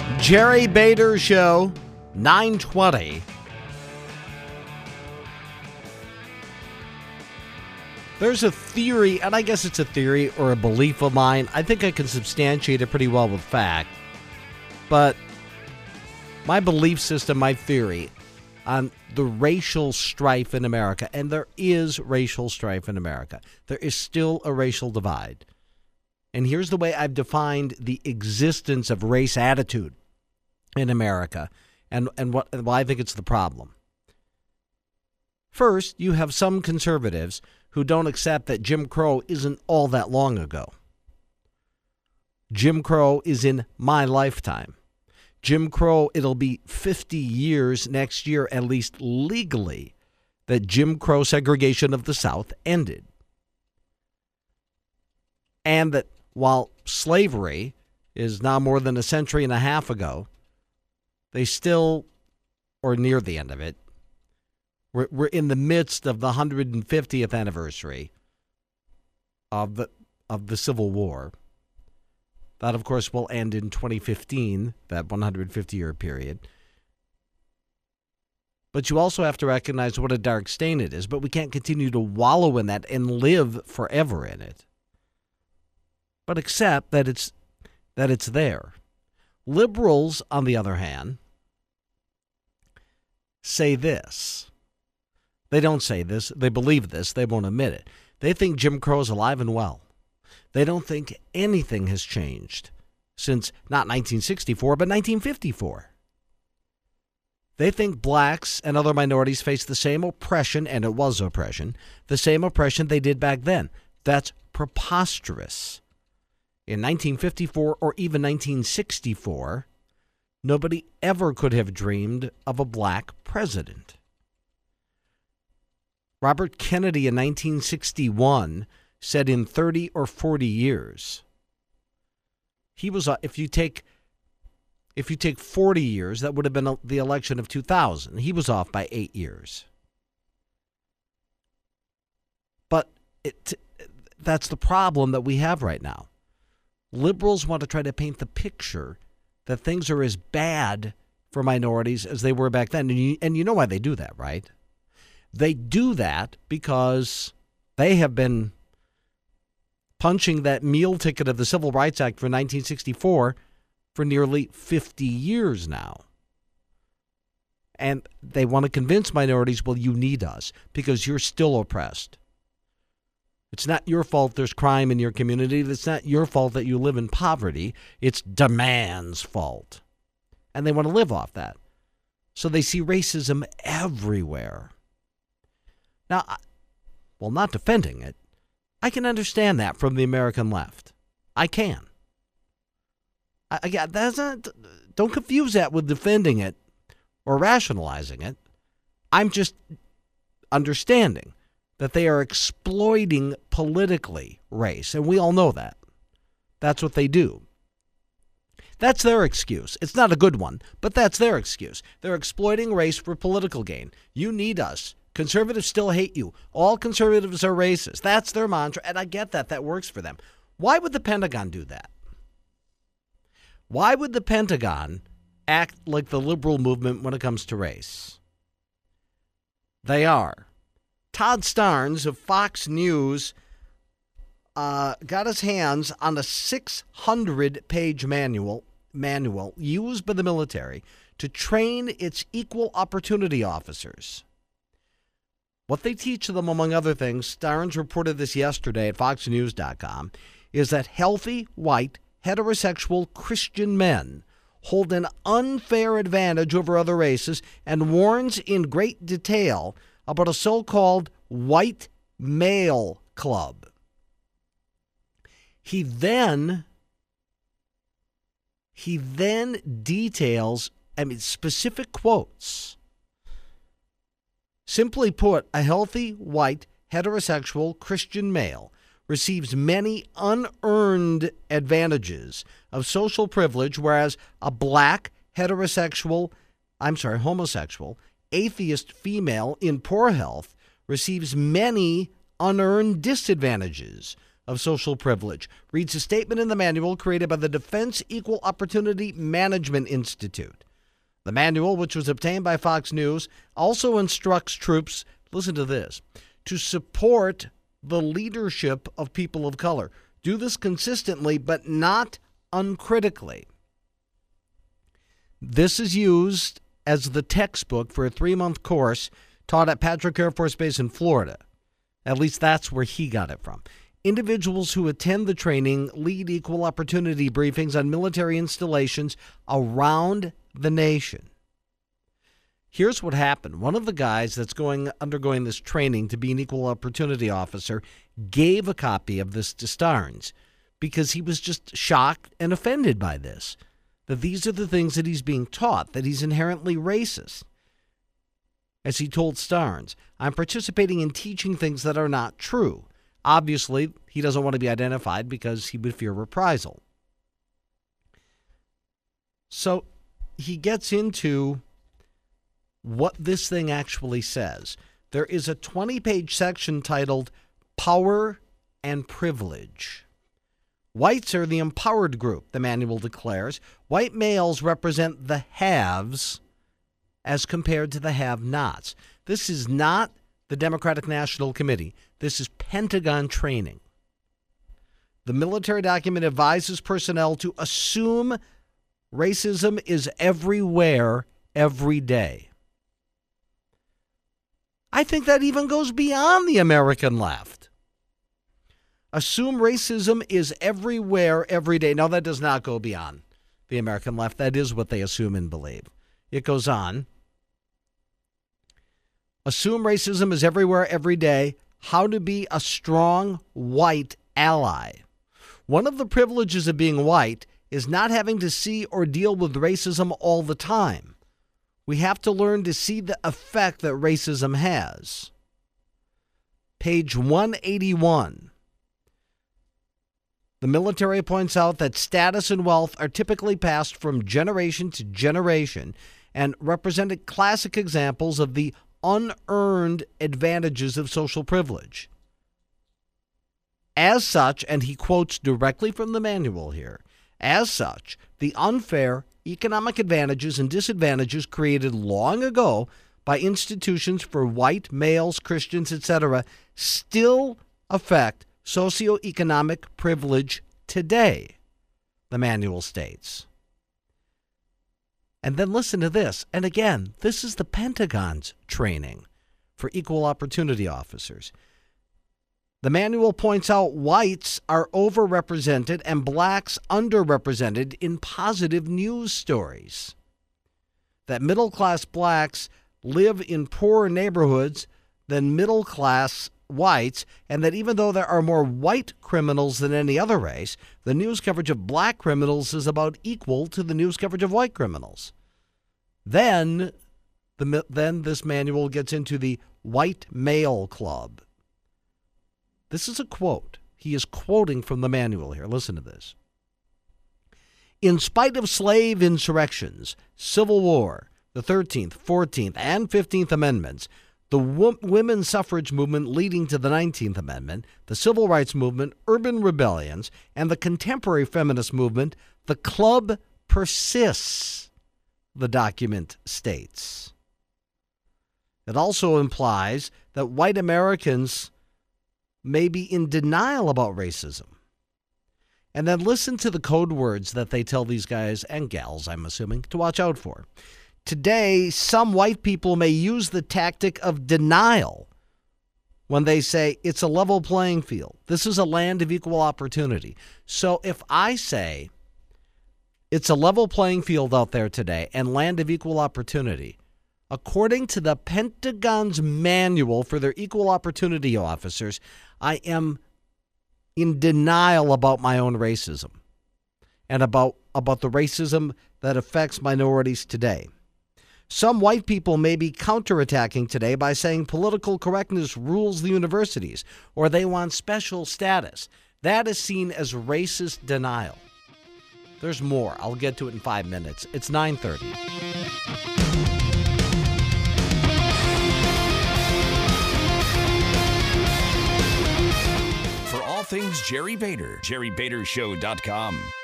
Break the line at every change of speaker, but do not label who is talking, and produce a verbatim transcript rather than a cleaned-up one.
Jerry Bader Show, nine twenty. There's a theory, and I guess it's a theory or a belief of mine. I think I can substantiate it pretty well with fact. But my belief system, my theory on the racial strife in America, and there is racial strife in America. There is still a racial divide. And here's the way I've defined the existence of race attitude in America and, and what why I think it's the problem. First, you have some conservatives who don't accept that Jim Crow isn't all that long ago. Jim Crow is in my lifetime. Jim Crow, it'll be fifty years next year, at least legally, that Jim Crow segregation of the South ended. And that while slavery is now more than a century and a half ago, they still, or near the end of it, we're, we're in the midst of the one hundred fiftieth anniversary of the of the Civil War. That, of course, will end in twenty fifteen, that one hundred fifty-year period. But you also have to recognize what a dark stain it is. But we can't continue to wallow in that and live forever in it. But accept that it's that it's there. Liberals, on the other hand, say this. They don't say this. They believe this. They won't admit it. They think Jim Crow is alive and well. They don't think anything has changed since not nineteen sixty-four, but nineteen fifty-four. They think blacks and other minorities face the same oppression, and it was oppression, the same oppression they did back then. That's preposterous. In nineteen fifty-four or even nineteen sixty-four, nobody ever could have dreamed of a black president. Robert Kennedy in nineteen sixty-one said in thirty or forty years, he was, if you take, if you take forty years, that would have been the election of two thousand. He was off by eight years. But it, that's the problem that we have right now. Liberals want to try to paint the picture that things are as bad for minorities as they were back then. And you, and you know why they do that, right? They do that because they have been punching that meal ticket of the Civil Rights Act for nineteen sixty-four for nearly fifty years now. And they want to convince minorities, well, you need us because you're still oppressed. It's not your fault there's crime in your community. It's not your fault that you live in poverty. It's demand's fault. And they want to live off that. So they see racism everywhere. Now, well, not defending it, I can understand that from the American left. I can. I, I that's not, don't confuse that with defending it or rationalizing it. I'm just understanding that they are exploiting politically race, and we all know that. That's what they do. That's their excuse. It's not a good one, but that's their excuse. They're exploiting race for political gain. You need us. Conservatives still hate you. All conservatives are racist. That's their mantra, and I get that. That works for them. Why would the Pentagon do that? Why would the Pentagon act like the liberal movement when it comes to race? They are. Todd Starnes of Fox News uh, got his hands on a six hundred page manual manual used by the military to train its equal opportunity officers. What they teach them, among other things, Starnes reported this yesterday at fox news dot com, is that healthy, white, heterosexual Christian men hold an unfair advantage over other races and warns in great detail about a so-called white male club. He then, he then details, I mean, specific quotes. Simply put, a healthy, white, heterosexual Christian male receives many unearned advantages of social privilege, whereas a black, heterosexual, I'm sorry, homosexual, atheist female in poor health receives many unearned disadvantages of social privilege. Reads a statement in the manual created by the Defense Equal Opportunity Management Institute. The manual, which was obtained by Fox News, also instructs troops, listen to this, to support the leadership of people of color. Do this consistently, but not uncritically. This is used as the textbook for a three-month course taught at Patrick Air Force Base in Florida. At least that's where he got it from. Individuals who attend the training lead equal opportunity briefings on military installations around the nation. Here's what happened. One of the guys that's going undergoing this training to be an equal opportunity officer gave a copy of this to Starnes because he was just shocked and offended by this, that these are the things that he's being taught, that he's inherently racist. As he told Starnes, I'm participating in teaching things that are not true. Obviously, he doesn't want to be identified because he would fear reprisal. So he gets into what this thing actually says. There is a twenty-page section titled Power and Privilege. Whites are the empowered group, the manual declares. White males represent the haves as compared to the have-nots. This is not the Democratic National Committee. This is Pentagon training. The military document advises personnel to assume racism is everywhere, every day. I think that even goes beyond the American left. Assume racism is everywhere, every day. Now, that does not go beyond the American left. That is what they assume and believe. It goes on. Assume racism is everywhere, every day. How to be a strong white ally. One of the privileges of being white is not having to see or deal with racism all the time. We have to learn to see the effect that racism has. Page one eighty-one. The military points out that status and wealth are typically passed from generation to generation and represented classic examples of the unearned advantages of social privilege. As such, and he quotes directly from the manual here, as such, the unfair economic advantages and disadvantages created long ago by institutions for white males, Christians, et cetera, still affect socioeconomic privilege today, the manual states. And then listen to this. And again, this is the Pentagon's training for equal opportunity officers. The manual points out whites are overrepresented and blacks underrepresented in positive news stories. That middle-class blacks live in poorer neighborhoods than middle-class whites, and that even though there are more white criminals than any other race, the news coverage of black criminals is about equal to the news coverage of white criminals. Then, the, then this manual gets into the white male club. This is a quote. He is quoting from the manual here. Listen to this. In spite of slave insurrections, civil war, the thirteenth, fourteenth, and fifteenth Amendments, the wo- women's suffrage movement leading to the nineteenth Amendment, the civil rights movement, urban rebellions, and the contemporary feminist movement, the club persists, the document states. It also implies that white Americans may be in denial about racism. And then listen to the code words that they tell these guys and gals, I'm assuming, to watch out for. Today, some white people may use the tactic of denial when they say it's a level playing field. This is a land of equal opportunity. So if I say it's a level playing field out there today and land of equal opportunity, according to the Pentagon's manual for their equal opportunity officers, I am in denial about my own racism and about, about the racism that affects minorities today. Some white people may be counterattacking today by saying political correctness rules the universities or they want special status. That is seen as racist denial. There's more. I'll get to it in five minutes. It's nine thirty.
things Jerry Bader. Jerry Bader Show dot com.